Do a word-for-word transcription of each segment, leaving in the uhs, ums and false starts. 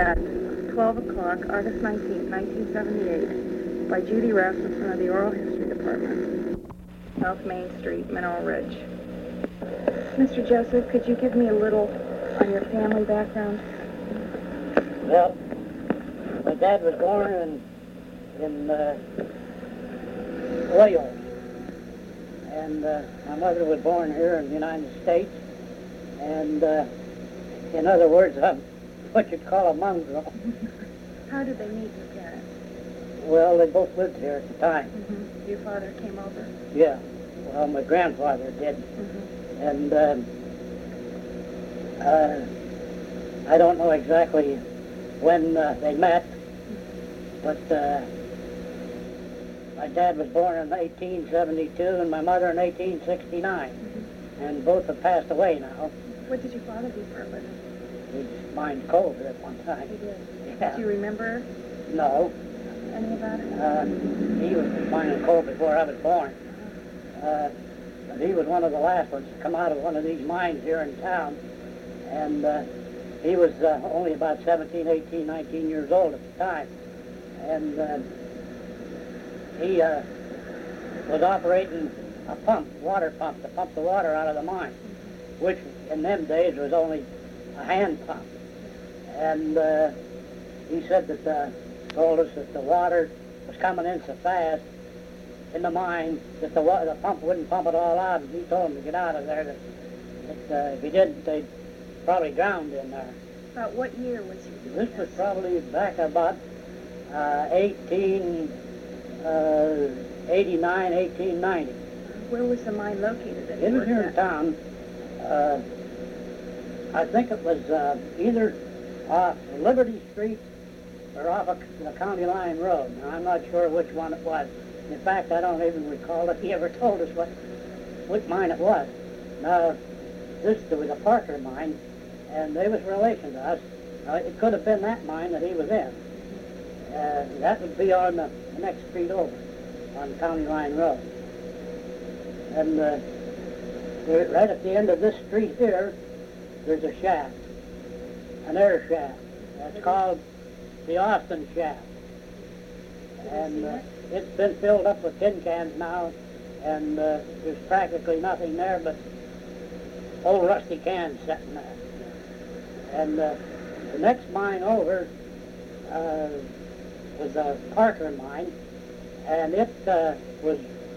At twelve o'clock, August nineteenth, nineteen seventy-eight, by Judy Rasmussen of the Oral History Department, South Main Street, Mineral Ridge. Mister Joseph, could you give me a little on your family background? Well, my dad was born in, in uh, Wales, and uh, my mother was born here in the United States, and uh, in other words, I'm what you'd call a mongrel. How did they meet your parents? Well, they both lived here at the time. Mm-hmm. Your father came over? Yeah. Well, my grandfather did. Mm-hmm. And um, uh, I don't know exactly when uh, they met, mm-hmm. but uh, my dad was born in eighteen seventy-two and my mother in eighteen sixty-nine. Mm-hmm. And both have passed away now. What did your father do for a living? He mined coal at one time. He did? Yeah. Do you remember No. any about it? Uh, he was mining coal before I was born. Uh, but he was one of the last ones to come out of one of these mines here in town. And uh, he was uh, only about seventeen, eighteen, nineteen years old at the time. And uh, he uh, was operating a pump, water pump, to pump the water out of the mine, which in them days was only a hand pump. And uh, he said that, uh, told us that the water was coming in so fast in the mine that the, wa- the pump wouldn't pump it all out, and he told them to get out of there, that, that uh, if he didn't, they'd probably drowned in there. About what year was he doing This this? was probably back about uh, eighteen eighty-nine, eighteen ninety. Where was the mine located? That he It was worked here in at? town. Uh, I think it was uh, either off Liberty Street or off of the County Line Road. Now, I'm not sure which one it was. In fact, I don't even recall if he ever told us what which mine it was. Now, this there was a Parker mine, and they was relation to us. Now, it could have been that mine that he was in. Uh, that would be on the, the next street over, on County Line Road. And uh, there, right at the end of this street here, there's a shaft, an air shaft. It's called the Austin Shaft. And uh, it's been filled up with tin cans now, and uh, there's practically nothing there but old rusty cans sitting there. And uh, the next mine over uh, was a Parker mine, and it uh, was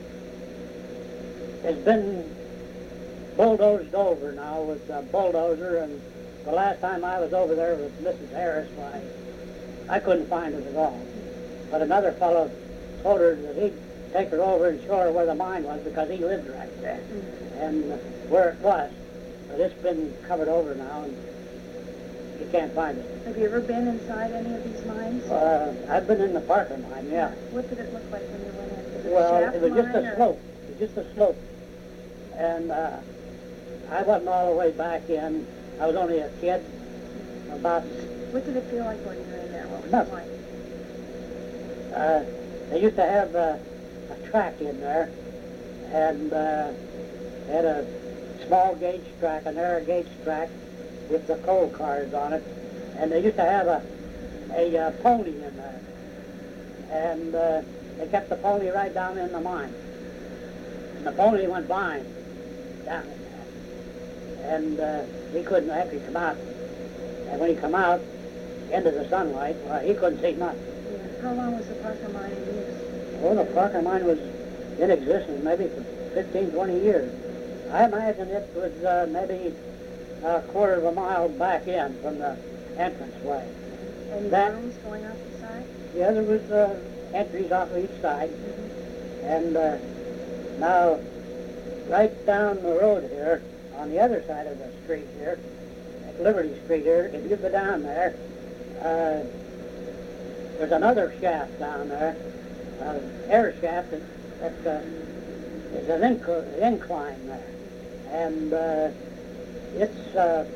has been bulldozed over now with a bulldozer, and the last time I was over there with Missus Harris, why, I couldn't find it at all. But another fellow told her that he'd take her over and show her where the mine was because he lived right there, mm-hmm. and uh, where it was. But it's been covered over now, and you can't find it. Have you ever been inside any of these mines? Uh, I've been in the Parker mine, yeah. What did it look like when you went in? Was it Well, a shaft it was just mine, a or? slope. It was just a slope. And uh, I wasn't all the way back in. I was only a kid. About What did it feel like when you were in there? What was nothing. it like? Uh, they used to have uh, a track in there, and uh, they had a small gauge track, a narrow gauge track with the coal cars on it, and they used to have a a uh, pony in there, and uh, they kept the pony right down in the mine, and the pony went blind down in there, and uh, he couldn't actually come out, and when he come out into the sunlight, well, he couldn't see nothing. Yeah. How long was the Parker mine in use? Well, the Parker mine was in existence maybe for fifteen, twenty years. I imagine it was uh, maybe a quarter of a mile back in from the entranceway. Any That- rooms going off the side? Yeah, there was uh, entries off of each side. Mm-hmm. And uh, now, right down the road here, on the other side of the street here, at Liberty Street here, if you go down there, uh, there's another shaft down there, uh, air shaft that, that uh, is an inc- incline there. And uh, it's uh,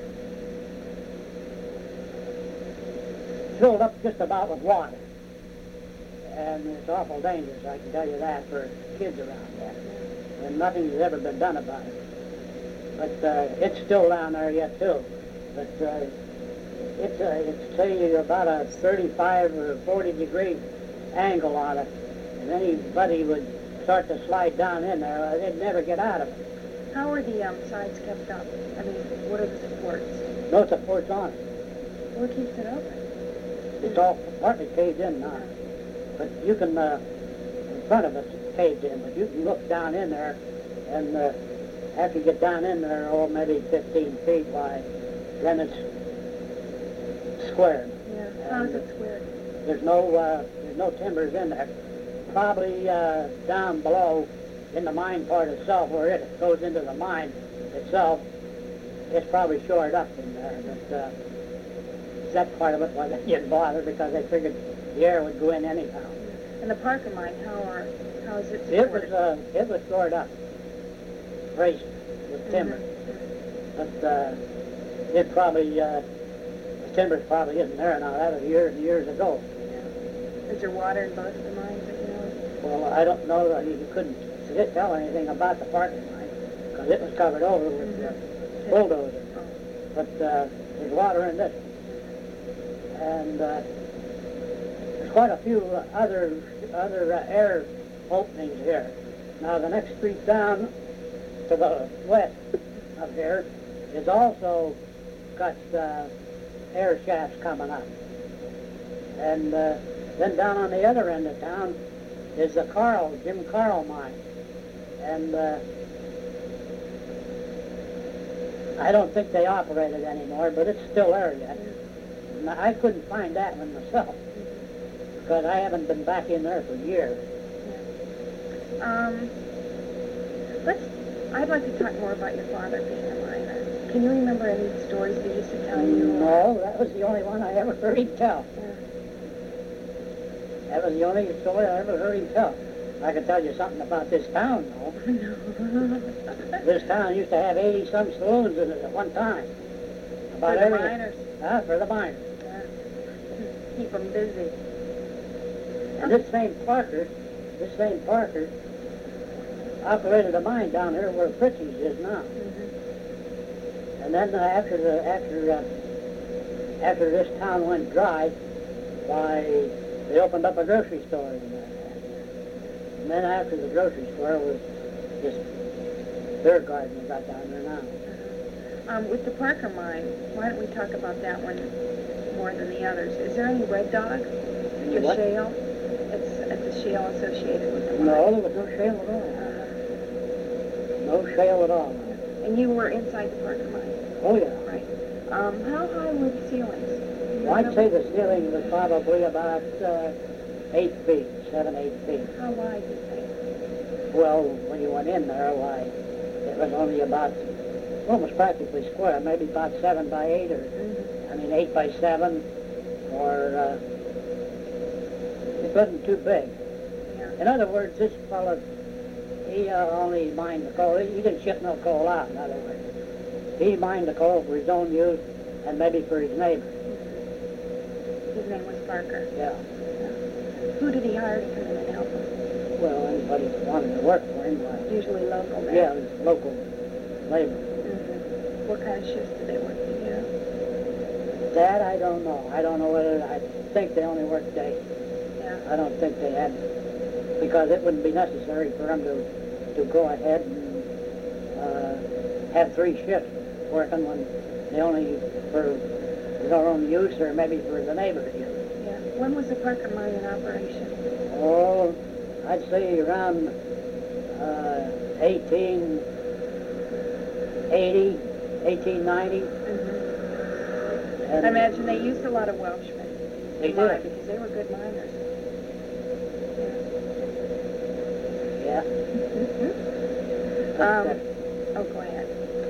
filled up just about with water. And it's awful dangerous, I can tell you that, for kids around there. And nothing has ever been done about it. But uh, it's still down there yet, too. But uh, it's a, it's say about a thirty-five or forty degree angle on it, and anybody would start to slide down in there, uh, they'd never get out of it. How are the um, sides kept up? I mean, what are the supports? No supports on it. What keeps it open? It's all partly caved in now. But you can, uh, in front of it's caved in, but you can look down in there, and uh, after you get down in there, oh, maybe fifteen feet wide, then it's squared. Yeah. How is it squared? There's no, uh, there's no timbers in there. Probably uh, down below in the mine part itself, where it goes into the mine itself, it's probably shored up in there. But uh, that part of it wasn't getting bothered because they figured the air would go in anyhow. And the Parker mine, how are how is it It was supported? uh, it was shored up, braced with timber. Mhm. But uh, it probably uh, the timber probably isn't there now. That was years and years ago. Yeah. Is there water in both the mines that you know? Well, I don't know that you couldn't tell anything about the parking mine because it was covered over with uh, bulldozer. Oh. But uh, there's water in this, and uh, there's quite a few other other uh, air openings here. Now the next street down to the west of here is also got uh, air shafts coming up, and uh, then down on the other end of town is the Carl Jim Carl mine, and uh, I don't think they operate it anymore, but it's still there yet. And I couldn't find that one myself because I haven't been back in there for years. Um, let's. I'd like to talk more about your father being a miner. Can you remember any stories he used to tell you? No, that was the only one I ever heard him tell. Yeah. That was the only story I ever heard him tell. I can tell you something about this town, though. No. This town used to have eighty-some saloons in it at one time. For the every- miners. Huh, for the miners. Yeah. Keep them busy. And this same Parker, this same Parker, operated a mine down here where Fritzy's is now. Mm-hmm. And then uh, after the after uh, after this town went dry, why they opened up a grocery store in there. And then after the grocery store was this beer garden we got down there now. Um, with the Parker mine, why don't we talk about that one more than the others? Is there any red dog? The what? shale? It's, it's a shale associated with the mine. No, there was no shale at all. Uh, No shale at all. and you were inside the Parker mine, Oh yeah. right? Um, how high were the ceilings? Do you Well, I'd remember? say the ceiling was probably about uh, eight feet, seven, eight feet. How wide do you think? Well, when you went in there, why, it was only about, almost practically square, maybe about seven by eight, or, Mm-hmm. I mean, eight by seven, or, uh, it wasn't too big. Yeah. In other words, this fellow, he uh, only mined the coal. He didn't ship no coal out, in other words. He mined the coal for his own use and maybe for his neighbor. His name was Parker. Yeah. Who did he hire to come in and help him? Well, anybody that wanted to work for him, why, Usually local men. yeah, it was local labor. Mm-hmm. What kind of shifts did they work? Do you know? That I don't know. I don't know whether, I think they only worked days. Yeah. I don't think they had, because it wouldn't be necessary for them to, to go ahead and uh, have three shifts working when they only, for their own use or maybe for the neighbor's use. Yeah. When was the Parker mine in operation? Oh, I'd say around uh, eighteen eighty, eighteen ninety. Mm-hmm. And I imagine they used a lot of Welshmen. They to mine did. because they were good miners. Yeah. Mm-hmm. But, Um, uh, oh, go ahead.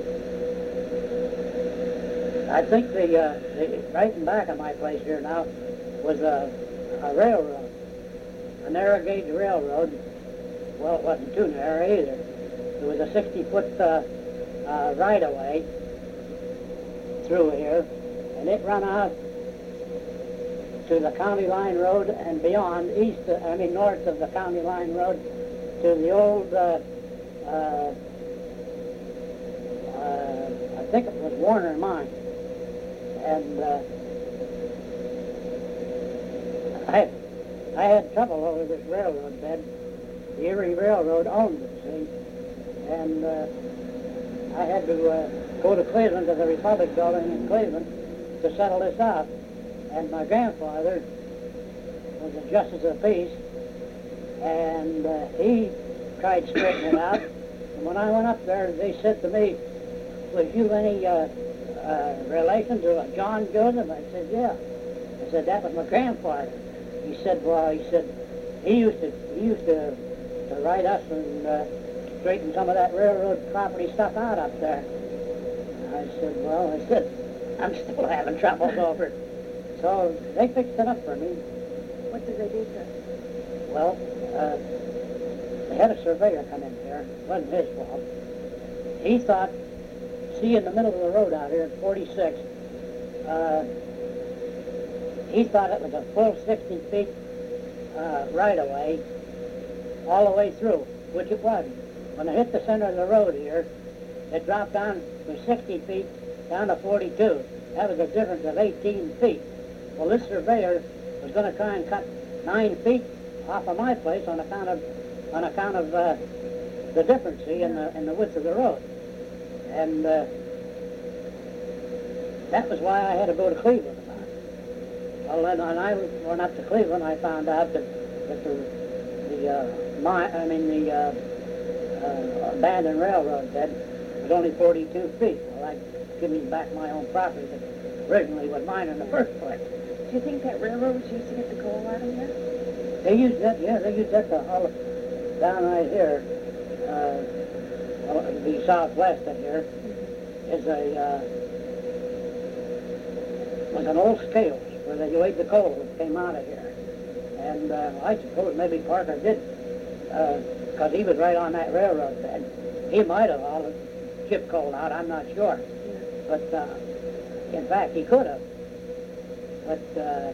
I think the, uh, the right in back of my place here now was a, a railroad, a narrow gauge railroad. Well, it wasn't too narrow either. It was a sixty foot uh, uh, right of way through here, and it ran out to the county line road and beyond, east, uh, I mean north of the county line road to the old, uh, uh, uh, I think it was Warner Mine. And uh, I, I had trouble over this railroad bed. The Erie Railroad owned it, see? And uh, I had to uh, go to Cleveland, to the Republic Building in Cleveland, to settle this out. And my grandfather was a justice of the peace, and uh, he tried straightening it out. And when I went up there, they said to me, was you any uh, uh, relation to uh, John Joseph? I said, yeah. I said, that was my grandfather. He said, well, he said, he used to, he used to, to write us and uh, straighten some of that railroad property stuff out up there. I said, well, I said, I'm still having troubles over it. So they fixed it up for me. What did they do to it? Well, uh, they had a surveyor come in here. It wasn't his fault. He thought, see, in the middle of the road out here at forty-six, uh, he thought it was a full sixty feet uh, right-of-way all the way through, which it wasn't. When it hit the center of the road here, it dropped down from sixty feet down to forty-two. That was a difference of eighteen feet. Well, this surveyor was going to try and cut nine feet off of my place on account of on account of uh, the difference, see, in the in the width of the road, and uh, that was why I had to go to Cleveland about it. Well, then when I went up to Cleveland, I found out that that the the uh, mine, I mean the uh, uh, abandoned railroad bed was only forty-two feet. Well, that gave me back my own property that originally was mine in the first place. Do you think that railroad was used to get the coal out of here? They used that, yeah, they used that to haul it down right here. Uh, well, the southwest of here is a, uh, was an old scales where they weighed the coal that came out of here. And uh, I suppose maybe Parker did, because uh, he was right on that railroad bed. He might have hauled ship coal out, I'm not sure. Yeah. But uh, in fact, he could have. But uh,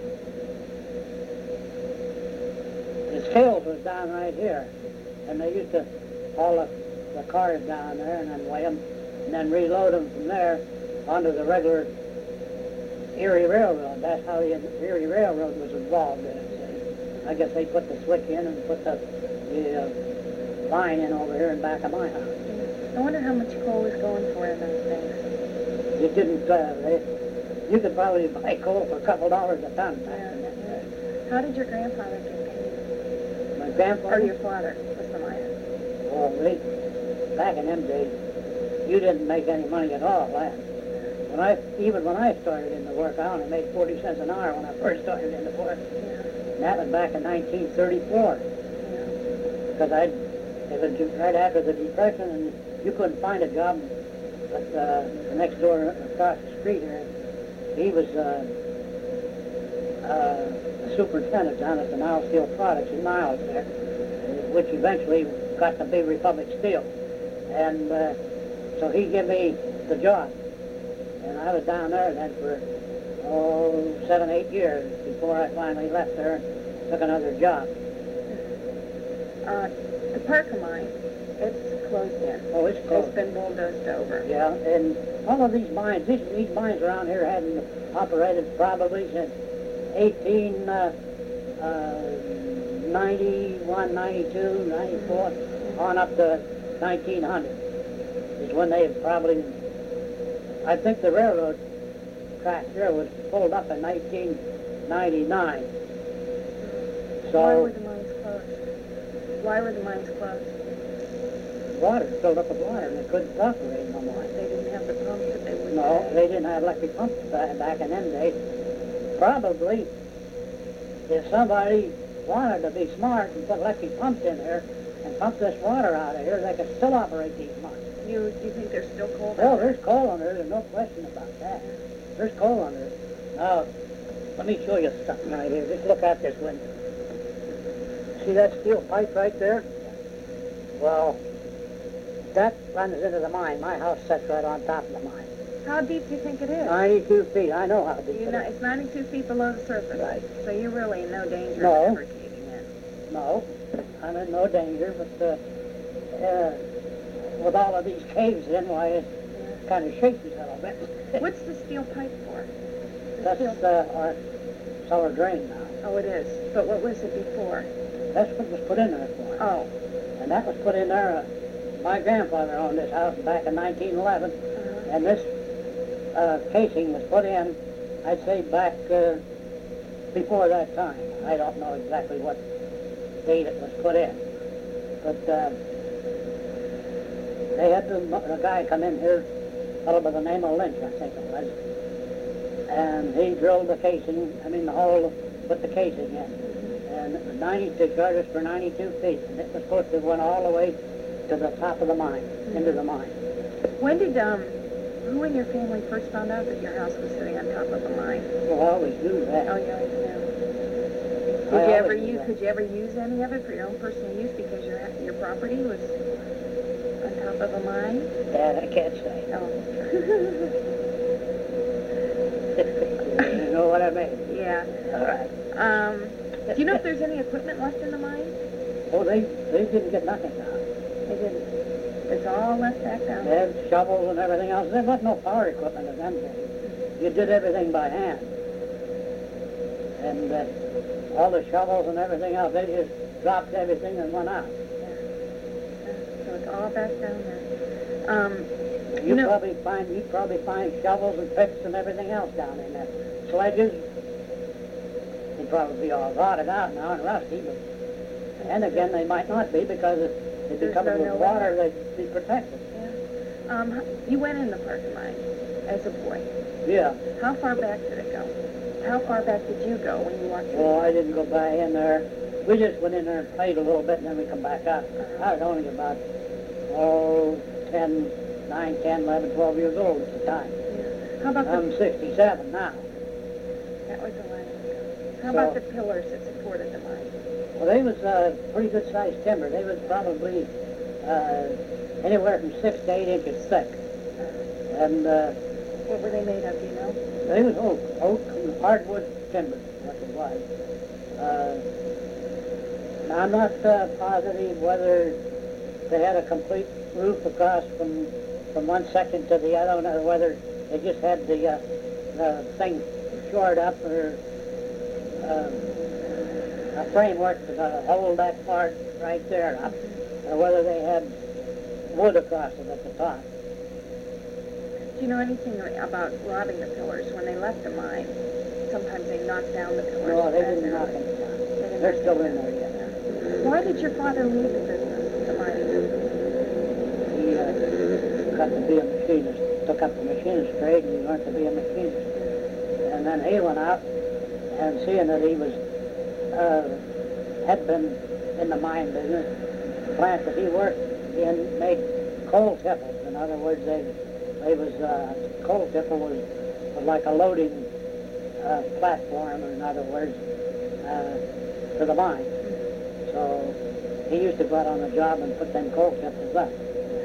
the scales was down right here, and they used to haul the, the cars down there and then weigh them, and then reload them from there onto the regular Erie Railroad. That's how the Erie Railroad was involved in it. See? I guess they put the switch in and put the, the uh, line in over here in back of my house. I wonder how much coal was going for in those days. It didn't, uh, they, you could probably buy coal for a couple dollars a ton. Yeah, yeah. How did your grandfather get paid? My grandfather? Or your father was the miner? Well, they, back in them days, you didn't make any money at all then. When I, even when I started in the work, I only made forty cents an hour when I first started in the work. Yeah. And that was back in nineteen thirty-four. Yeah. Because I, it was ju- right after the Depression, and you couldn't find a job. But uh, the next door across the street here, he was uh, uh, a superintendent down at the Niles Steel Products in Niles there, which eventually got to be Republic Steel. And uh, so he gave me the job. And I was down there then for, oh, seven, eight years before I finally left there and took another job. Uh, the Parker mine, it's closed in. Oh, it's closed. It's been bulldozed over. Yeah, and all of these mines, these, these mines around here hadn't operated probably since eighteen ninety-one, ninety-two, ninety-four, on up to nineteen hundred. Is when they probably, I think the railroad track here was pulled up in nineteen ninety-nine. So, Why were the mines closed? Why were the mines closed? water, filled up with water, and they couldn't operate no more. They didn't have the pumps that they would. No, they didn't have electric pumps back, back in them days. Probably, if somebody wanted to be smart and put electric pumps in there and pump this water out of here, they could still operate these mines. You, you think there's still coal? Well, there's coal under there, there's no question about that. There's coal under there. Now, let me show you something right here. Just look out this window. See that steel pipe right there? Well, that runs into the mine. My house sits right on top of the mine. How deep do you think it is? ninety-two feet. I know how deep You it know, is. it's ninety-two feet below the surface. Right. So you're really in no danger No. of ever caving in. No, I'm in no danger, but uh, uh, with all of these caves in, why, it kind of shakes us a little bit. What's the steel pipe for? The That's steel- uh, our cellar drain now. Oh, it is. But what was it before? That's what was put in there for. Oh. And that was put in there, uh, my grandfather owned this house back in nineteen eleven, Uh-huh. and this uh, casing was put in, I'd say back uh, before that time. I don't know exactly what date it was put in. But uh, they had the, the guy come in here, a fellow by the name of Lynch, I think it was, and he drilled the casing, I mean the hole, put the casing in. And ninety, they charged us for ninety-two feet, and it was supposed to run all the way to the top of the mine, Mm-hmm. into the mine. When did, um, who in your family first found out that your house was sitting on top of a mine? We'll always do that. Oh, yeah, I know. I Did you ever always do use, that. could you ever use any of it for your own personal use because your, your property was on top of a mine? That I can't say. Oh. You know what I mean? Yeah. All right. Um, do you know if there's any equipment left in the mine? Oh, they, they didn't get nothing now. They didn't. It's all left back down. They had shovels and everything else. There wasn't no power equipment in them days. You did everything by hand. And uh, all the shovels and everything else, they just dropped everything and went out. So it's all back down there. Um, You, You know- probably find you probably find shovels and picks and everything else down in there. Sledges. They'd probably be all rotted out now and rusty, but and again they might not be because if they'd be There's covered no- with no water, they'd be protected. yeah. Um, h- you went in the Parker mine as a boy. Yeah. How far back did it go? How far back did you go when you walked through? Well, I didn't go back in there. We just went in there and played a little bit and then we come back out. Uh-huh. I was only about oh ten, nine, ten, eleven, twelve years old at the time. Yeah. How about the, I'm sixty-seven now. that was a while ago. How So- about the pillars that supported the mine? Well, they was uh, pretty good sized timber. They was probably uh, anywhere from six to eight inches thick. And uh, What were they made of, do you know? they was oak, oak and hardwood timber, what it was. Uh, now, I'm not uh, positive whether they had a complete roof across from from one section to the other, or whether they just had the uh, the thing shored up, or uh, a framework to uh, hold that part right there up, or whether they had wood across it at the top. Do you know anything about robbing the pillars? When they left the mine, sometimes they knocked down the pillars. No, they as didn't were- knock them They down. didn't They're knock still them in down. there yet. Why did your father leave the business, the mining business? He uh, got to be a machinist, took up the machinist trade, and he learned to be a machinist. And then he went out, and seeing that he was, uh, had been in the mine business, the plant that he worked in made coal tipples. In other words, they, they was, uh, coal tipple was, was like a loading uh, platform, in other words, uh, to the mine. So he used to go out on the job and put them coal tipples up.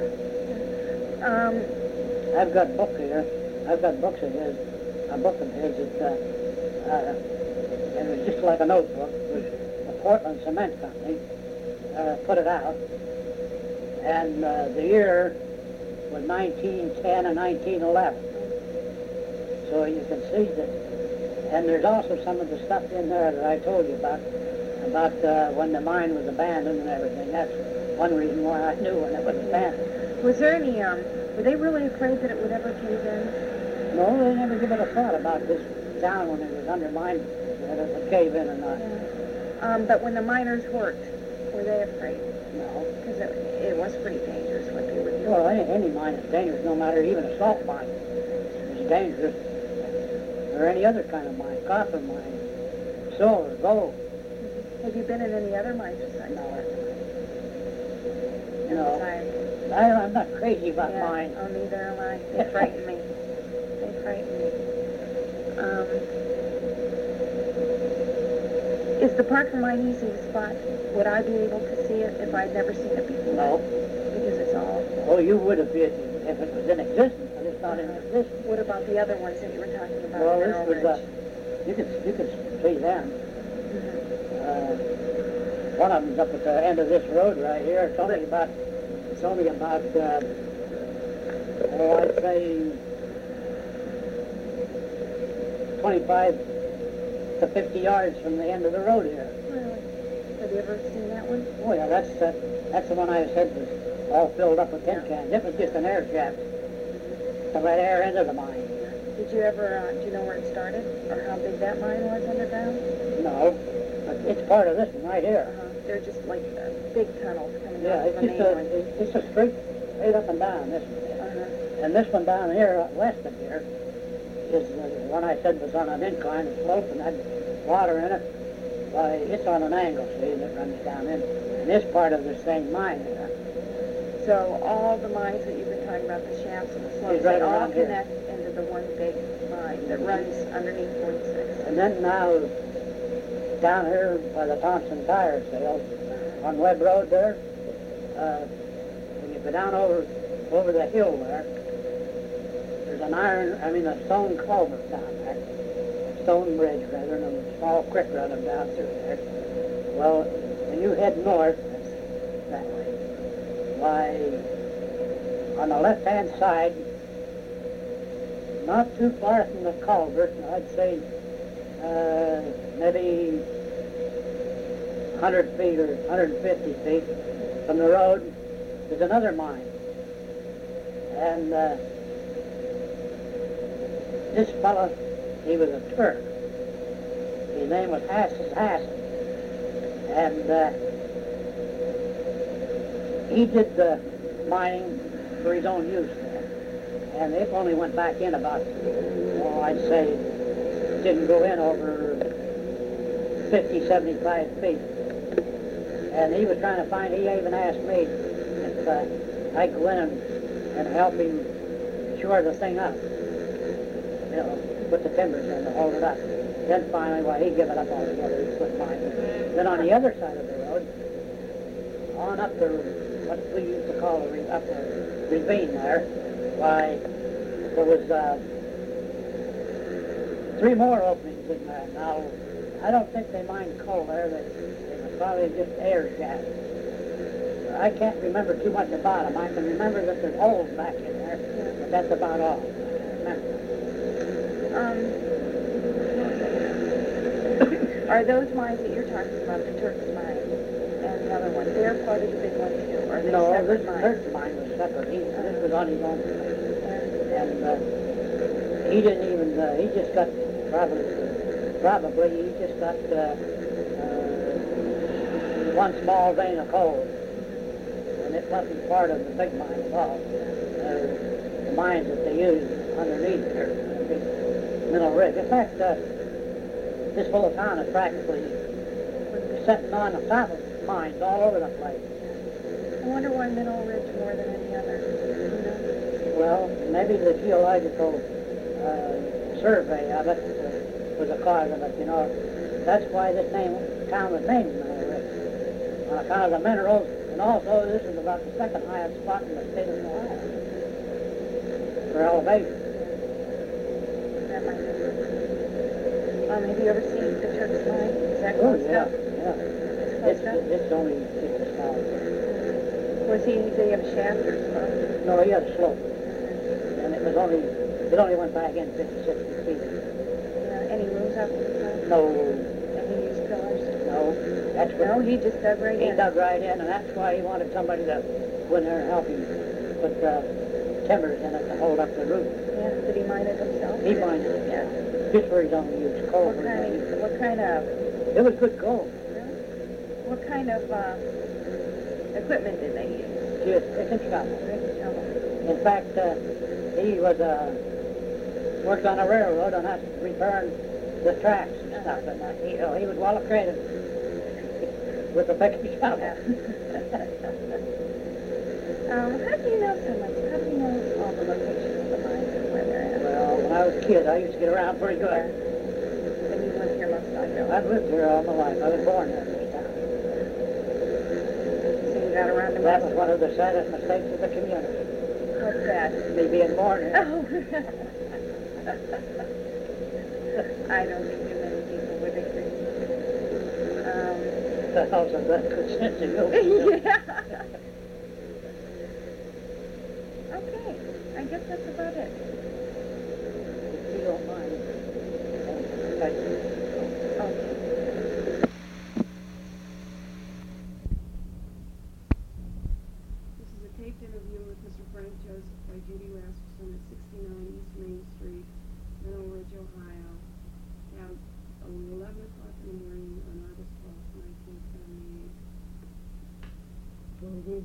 Um, I've got book here. I've got books of his, a book of his that, uh, uh, it was just like a notebook. It was the Portland Cement Company uh, put it out, and uh, the year was nineteen ten and nineteen eleven. So you can see that, and there's also some of the stuff in there that I told you about, about uh, when the mine was abandoned and everything. That's one reason why I knew when it was abandoned. was there any, um, were they really afraid that it would ever cave in? No, they never give it a thought about this town when it was undermined, whether it would cave in or not. Um, but when the miners worked, were they afraid? No. Because it, it was pretty dangerous what they were doing. Well, any, any mine is dangerous, no matter even a salt mine is dangerous, or any other kind of mine, copper mine, silver, gold. Have you been in any other mines besides No. that? No. Besides- I, I'm not crazy about yeah. mine. Oh, neither am I. They frighten me. They frighten me. Um, is the Parker mine easy to spot? Would I be able to see it if I'd never seen it before? No. Because it's all... Oh, you would have been if it was in existence, but it's not in existence. What about the other ones that you were talking about? Well, in this Mineral was, uh, Ridge? you could, you could see them. Mhm. Uh, one of them's up at the end of this road right here. It's only about, it's only about, uh, oh, I'd say twenty-five to fifty yards from the end of the road here. Really? Have you ever seen that one? Oh yeah, that's uh, that's the one I said was all filled up with tin Yeah. cans. It was just an air shaft to let air into the mine. Did you ever, uh, do you know where it started? Or how big that mine was underground? No, but it's part of this one right here. Uh-huh. They're just like uh, big tunnels coming Yeah, out it's of the just main a, one. it's it's a straight, straight up and down, this one. Uh-huh. And this one down here, uh, west of here, is uh, the one I said was on an incline slope and had water in it. Why, it's on an angle, see, that runs down in. And this part of the same mine here. So all the mines that you've been talking about, the shafts and the slopes, Is right they all around here. connect into the one big mine that runs underneath forty-six. And then now, down here by the Thompson Tire Sales, on Webb Road there, uh, when you go down over over the hill there, there's an iron, I mean a stone culvert down there, stone bridge rather, and a small creek running down through there. Well, when you head north, that's that way, why, on the left-hand side, not too far from the culvert, I'd say uh, maybe one hundred feet or one hundred fifty feet from the road, there's another mine. And uh, this fellow, he was a Turk. His name was Hassan Hassan. And uh, he did the mining for his own use there. And it only went back in about, well, I'd say, didn't go in over fifty, seventy-five feet. And he was trying to find, he even asked me if uh, I'd go in and, and help him shore the thing up. You know, put the timbers in to hold it up. Then finally, well, he gave it up altogether, he quit mining. Then on the other side of the road, on up the, what we used to call the, re- up the ravine there, why, there was uh, three more openings in there. Now, I don't think they mined coal there. They, they were probably just air shafts. I can't remember too much about them. I can remember that there's holes back in there, but that's about all. I remember. Um, are those mines that you're talking about, the Turks mine and the other one, they're part of the big one too? Or are they No, separate this mines? Turk's mine was separate. He, this was on his own place. Yeah. And uh, he didn't even, uh, he just got, probably, probably he just got uh, uh, one small vein of coal. And it wasn't part of the big mine at all. Uh, the mines that they use underneath there, the big Mineral Ridge. In fact, uh, this whole town is practically sitting on the top of mines all over the place. I wonder why Mineral Ridge more than any other. You know? Well, maybe the geological uh, survey of it uh, was a cause of it, you know. That's why this name, town was named Mineral Ridge, on account of the minerals, and also this is about the second highest spot in the state of Ohio for elevation. That might be. Um, have you ever seen the Turks mine? Is that Oh, close yeah, up? yeah. It's It's, close up? it's only fifty miles. Was he, did he have a shaft or something? No, he had a slope, and it was only, it only went back in fifty, sixty feet. Yeah, any rooms up at the top? No, And he used pillars? no, that's what, No, he just dug right he in. dug right in, and that's why he wanted somebody to go in there and help him put uh, timbers in it to hold up the roof. Yeah, did he mine it himself? He mined it, Yeah. just for his own use, coal. What for his kind own of, use. what kind of, It was good gold. what kind of, uh, equipment did they use? Just pick and shovel. Pick and shovel. In fact, uh, he was uh, worked on a railroad and that's repairing the tracks and stuff, and uh, he, oh, he was well acquainted with the pick and shovel. Um, how do you know so much? How do you know all the locations of the mines and where they're at? Well, when I was a kid, I used to get around pretty good. And you lived here most of your life. I've lived here all my life. I was born here in this town. So you got around to That most was one of the saddest mistakes of the community, What's that? me being born here. Oh. I don't think too many people would agree. Um, The house of that good sense of humor. yeah. Okay, I guess that's about it. If you don't mind. Thank you.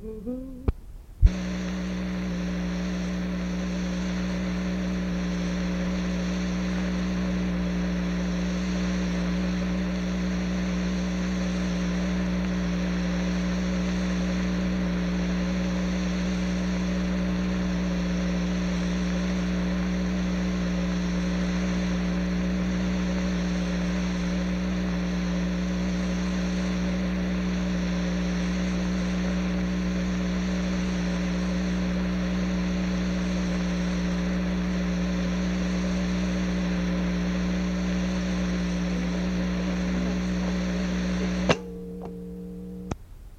Ooh.